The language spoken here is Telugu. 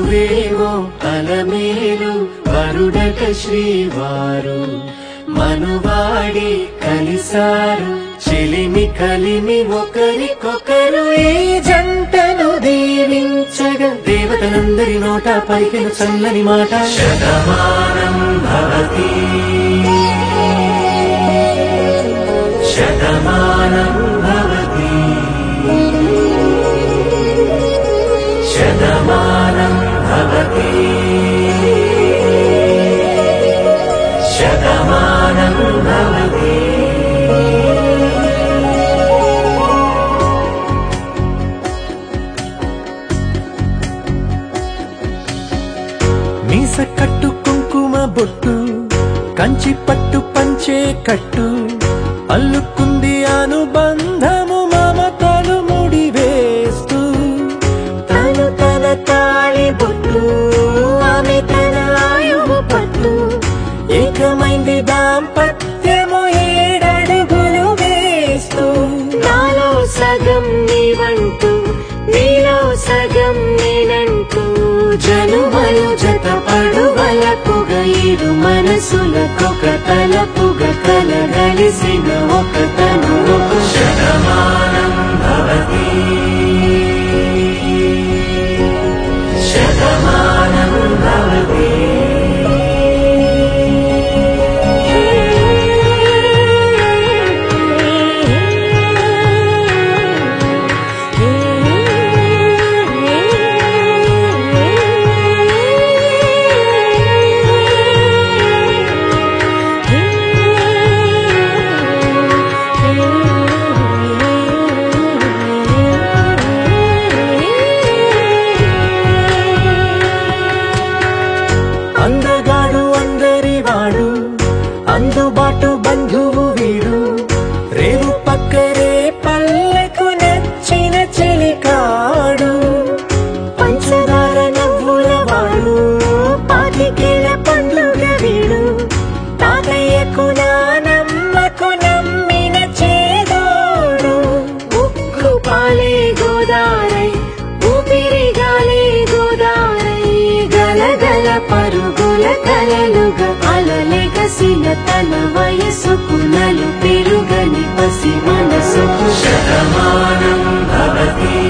మనువేవో అలమేలు వరుడట శ్రీవారు మనువాడి కలిసారు చెలిమి కలిమి ఒకరికొకరు ఈ జంటను దీవించగా దేవతలందరి నోట పలికిన చల్లని మాట శతమానం భవతి శతమానం భవతి శతమానం భవతి శతమానం భవతి మీస కట్టు కుంకుమ బొట్టు కంచి పట్టు పంచే కట్టు అల్లుకుంది అనుబంధము మమతలు ముడివేస్తూ తను తన తాళి బొట్టు ఆమె తన ఆయువు పట్టు ఏకమైంది దాంపత్యము 7 అడుగులు వేస్తూ నాలో సగం నీవంటూ నీలో సగం నేనంటూ జనుమలు జతపడువలపుగా ఇరు మనసులకొక తలపుగా కలగలిసిన ఒక తను శతమానం భవతి శతమానం భవతి అందగాడు అందరివాడు అందుబాటు బంధువు వీడు రేవు పక్కరే పల్లెకు నచ్చిన చెలికాడు పంచదార నవ్వుల వాడు పాతికేల పండుగ వీడు తాతయ్యకు నానమ్మకు నమ్మిన చేదోడు ఉక్కు పాలే గోదారై ఊపిరి గాలే గోదారై గలగల పరుగుల కలలుగా అలలెగసిన తన వయసుకు నలు పెరుగని పసి మనసుకు శతమానం భవతి